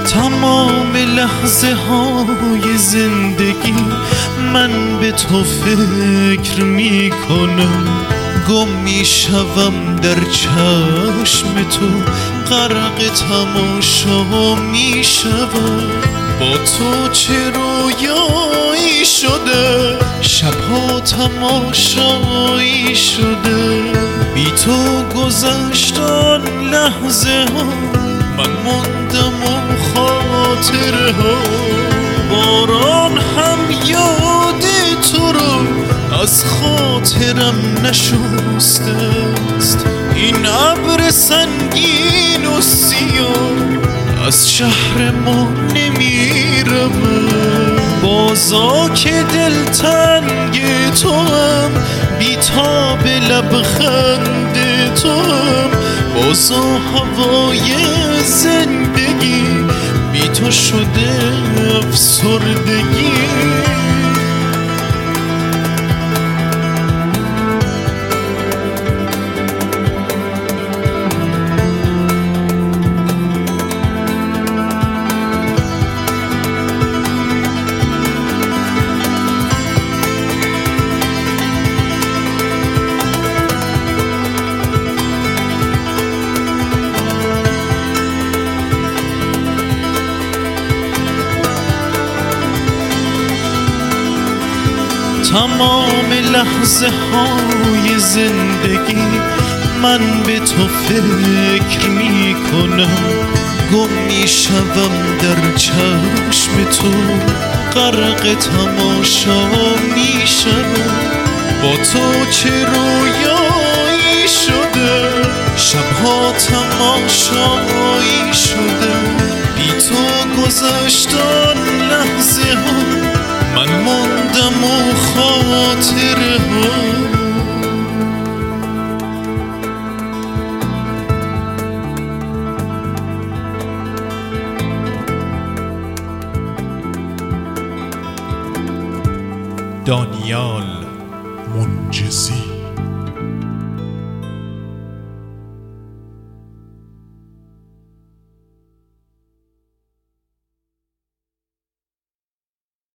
تمام لحظه های زندگی من به تو فکر می کنم، گم می شوم در چشم تو، غرق تماشا می شوم. با تو چه رویایی شده، شبها تماشایی شده. بی تو گذشت آن لحظه ها، من موندم و خاطره ها. باران هم یاد تو رو از خاطرم نشسته است. این ابر سنگین و سیاه از شهر ما نمی رود. بازا که دلتنگ تو هم، بیتاب لبخند تو هم، بازا هوای زندگی بی تو شده افسردگی. تمام لحظه های زندگی من به تو فکر می کنم، گم می شوم در چشم تو، غرق تماشا می شوم. با تو چه رویایی شده، شبها تماشایی شده. بی تو گذشت آن لحظه ها، من موندم و خاطره ها. دانیال منجزی.